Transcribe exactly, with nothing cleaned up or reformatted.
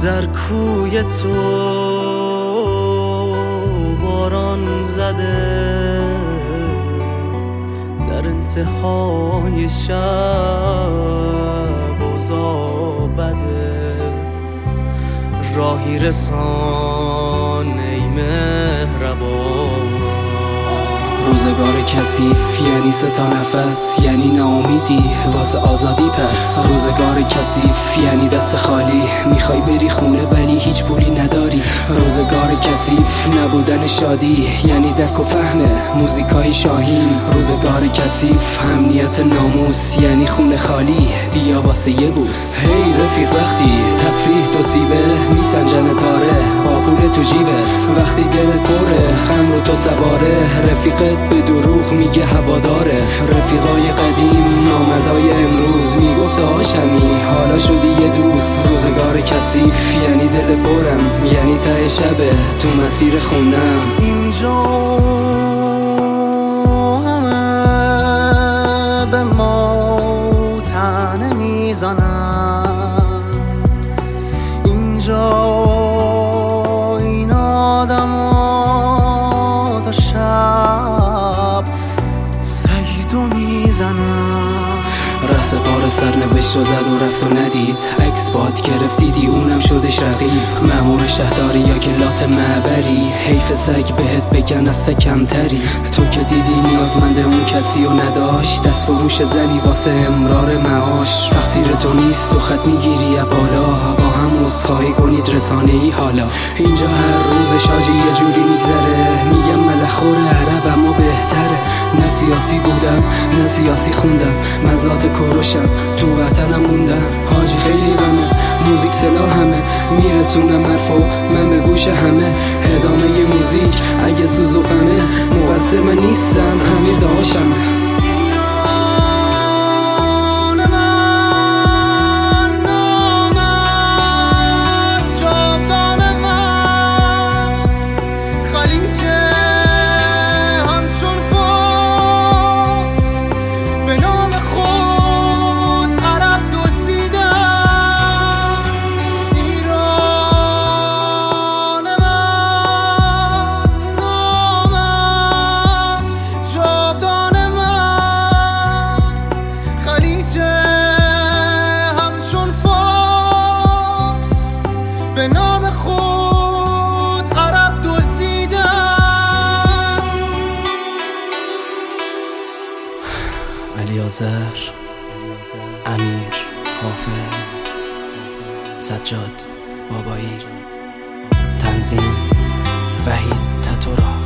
در کوی تو باران زده، در انتهای شب اوضاع بده، راهی رسان ای مهربان. روزگار کثیف یعنی سه تا نفس، یعنی ناامیدی واسه آزادی. پس روزگار کثیف یعنی دست خالی، میخوای بری خونه ولی هیچ پولی نداری. روزگار کثیف نبودن شادی یعنی درک و فهم موزیکای شاهین. روزگار کثیف امنیت ناموس یعنی خونه خالی، بیا واسه یه بوس. هی رفیق وقتی تفریح تو سیبه، میسنجن تاره با پول تو جیبت. وقتی دلت پره غم رو تو سواره، رفیقت به دروغ میگه هواداره. رفیقای قدیم نامردای امروز، میگفت هاشمی حالا شدی یه دوست. روزگار کثیف یعنی دل برم، یعنی ته شبه تو مسیر خوندم. اینجا همه به ما تنه میزنن، اینجا این آدم تا شب سجدو میزنن. رأس پار سرنوشت رو زد و رفت و ندید، عکس باد گرفت دیدی اونم شدش رقیب. مأمور شهرداری یا که لات معبری، حیف سگ بهت بگن از کمتری. تو که دیدی نیازمند اون کسی و نداشت، دست فروش زنی واسه امرار معاش. تقصیر تو نیست تو خط میگیری بالا، با هم عذرخواهی کنید رسانه ای حالا. اینجا هر روز شاجی یه جوری میگذره، میگم ملخور عرب اما بهتره. نه سیاسی بودم نه سیاسی خوندم، مزات کروشم تو وطنم موندم. حاجی خیلی غمه موزیک سلاحمه، میرسونم حرفو من به گوش همه. ادامه موزیک اگه سوز و غمه، مقصر من نیستم امیر داشمه. به نام خود عرب دزدیدن. علیاذر، امیر، حافظ، سجاد، بابایی، تنظیم وحید تتورا.